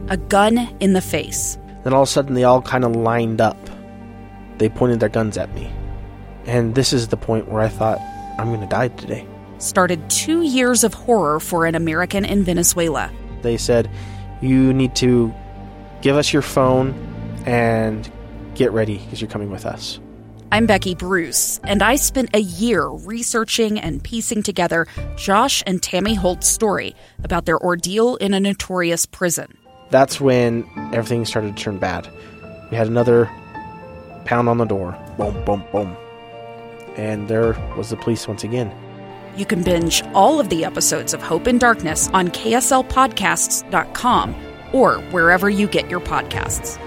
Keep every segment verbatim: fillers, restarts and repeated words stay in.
a gun in the face. Then all of a sudden, they all kind of lined up. They pointed their guns at me. And this is the point where I thought, I'm going to die today. Started two years of horror for an American in Venezuela. They said, you need to give us your phone and get ready because you're coming with us. I'm Becky Bruce, and I spent a year researching and piecing together Josh and Tammy Holt's story about their ordeal in a notorious prison. That's when everything started to turn bad. We had another pound on the door. Boom, boom, boom. And there was the police once again. You can binge all of the episodes of Hope in Darkness on K S L podcasts dot com or wherever you get your podcasts.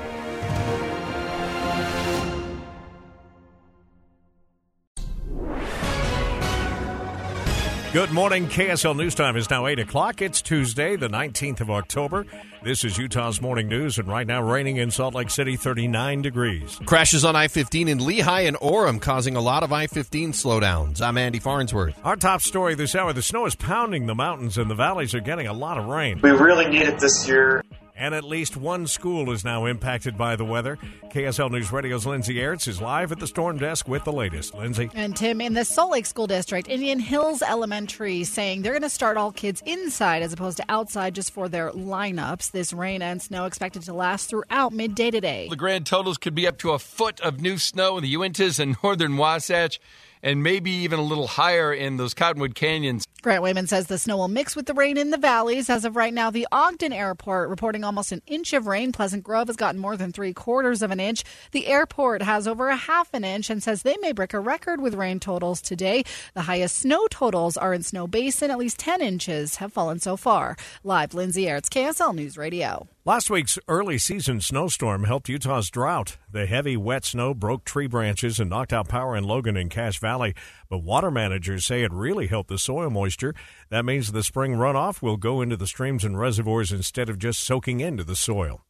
Good morning. K S L News Time is now eight o'clock. It's Tuesday, the nineteenth of October. This is Utah's Morning News, and right now raining in Salt Lake City, thirty-nine degrees. Crashes on I fifteen in Lehigh and Orem causing a lot of I fifteen slowdowns. I'm Andy Farnsworth. Our top story this hour, the snow is pounding the mountains and the valleys are getting a lot of rain. We really need it this year. And at least one school is now impacted by the weather. K S L News Radio's Lindsay Aerts is live at the storm desk with the latest. Lindsay. And Tim, in the Salt Lake School District, Indian Hills Elementary saying they're going to start all kids inside as opposed to outside just for their lineups. This rain and snow expected to last throughout midday today. The grand totals could be up to a foot of new snow in the Uintas and northern Wasatch, and maybe even a little higher in those Cottonwood Canyons. Grant Wayman says the snow will mix with the rain in the valleys. As of right now, the Ogden Airport reporting almost an inch of rain. Pleasant Grove has gotten more than three quarters of an inch. The airport has over a half an inch and says they may break a record with rain totals today. The highest snow totals are in Snow Basin. At least ten inches have fallen so far. Live, Lindsay Aerts, K S L News Radio. Last week's early season snowstorm helped Utah's drought. The heavy, wet snow broke tree branches and knocked out power in Logan and Cache Valley. But water managers say it really helped the soil moisture. That means the spring runoff will go into the streams and reservoirs instead of just soaking into the soil.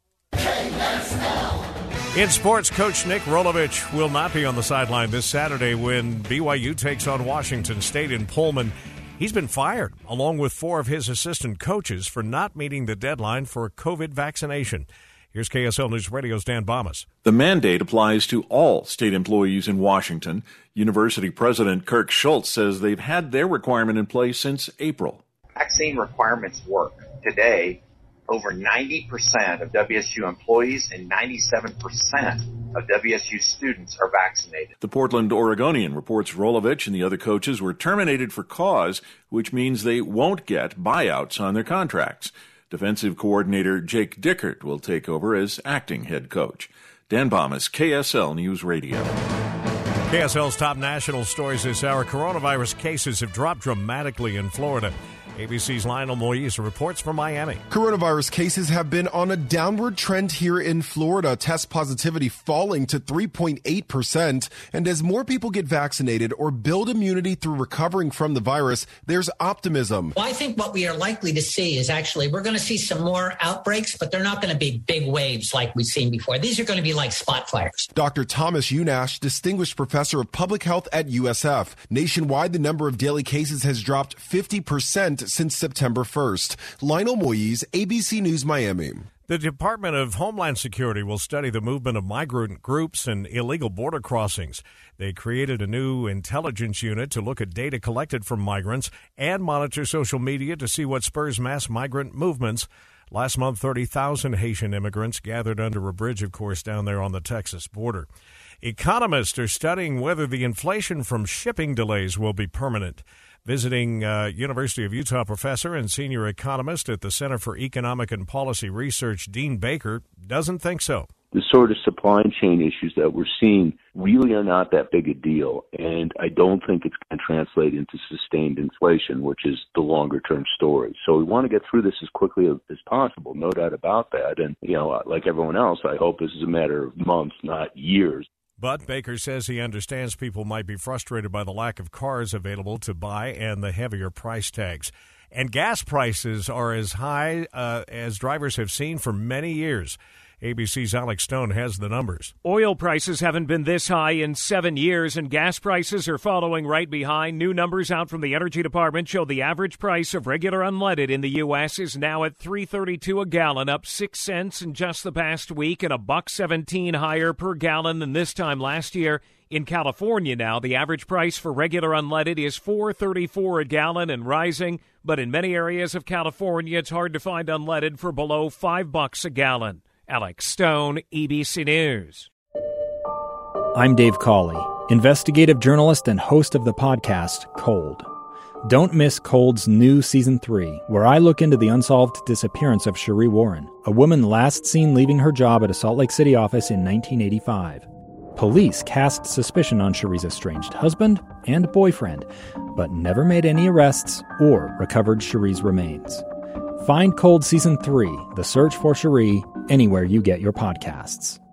In sports, Coach Nick Rolovich will not be on the sideline this Saturday when B Y U takes on Washington State in Pullman. He's been fired, along with four of his assistant coaches, for not meeting the deadline for COVID vaccination. Here's K S L News Radio's Dan Bomas. The mandate applies to all state employees in Washington. University President Kirk Schultz says they've had their requirement in place since April. Vaccine requirements work. Today, over ninety percent of W S U employees and ninety-seven percent of W S U students are vaccinated. The Portland Oregonian reports Rolovich and the other coaches were terminated for cause, which means they won't get buyouts on their contracts. Defensive coordinator Jake Dickert will take over as acting head coach. Dan Bomas, K S L News Radio. K S L's top national stories this hour. Coronavirus cases have dropped dramatically in Florida. A B C's Lionel Moise reports from Miami. Coronavirus cases have been on a downward trend here in Florida. Test positivity falling to three point eight percent. And as more people get vaccinated or build immunity through recovering from the virus, there's optimism. Well, I think what we are likely to see is actually we're going to see some more outbreaks, but they're not going to be big waves like we've seen before. These are going to be like spot fires. Doctor Thomas Unash, distinguished professor of public health at U S F. Nationwide, the number of daily cases has dropped fifty percent since September first. Lionel Moise, A B C News, Miami. The Department of Homeland Security will study the movement of migrant groups and illegal border crossings. They created a new intelligence unit to look at data collected from migrants and monitor social media to see what spurs mass migrant movements. Last month, thirty thousand Haitian immigrants gathered under a bridge, of course, down there on the Texas border. Economists are studying whether the inflation from shipping delays will be permanent. Visiting uh, University of Utah professor and senior economist at the Center for Economic and Policy Research, Dean Baker, doesn't think so. The sort of supply chain issues that we're seeing really are not that big a deal, and I don't think it's going to translate into sustained inflation, which is the longer-term story. So we want to get through this as quickly as possible, no doubt about that. And, you know, like everyone else, I hope this is a matter of months, not years. But Baker says he understands people might be frustrated by the lack of cars available to buy and the heavier price tags. And gas prices are as high uh, as drivers have seen for many years. A B C's Alex Stone has the numbers. Oil prices haven't been this high in seven years, and gas prices are following right behind. New numbers out from the Energy Department show the average price of regular unleaded in the U S is now at three thirty-two a gallon, up six cents in just the past week, and a buck seventeen higher per gallon than this time last year. In California now, the average price for regular unleaded is four thirty-four a gallon and rising, but in many areas of California, it's hard to find unleaded for below five bucks a gallon. Alex Stone, E B C News. I'm Dave Cawley, investigative journalist and host of the podcast Cold. Don't miss Cold's new Season three, where I look into the unsolved disappearance of Cherie Warren, a woman last seen leaving her job at a Salt Lake City office in nineteen eighty-five. Police cast suspicion on Cherie's estranged husband and boyfriend, but never made any arrests or recovered Cherie's remains. Find Cold Season three, The Search for Cherie, anywhere you get your podcasts.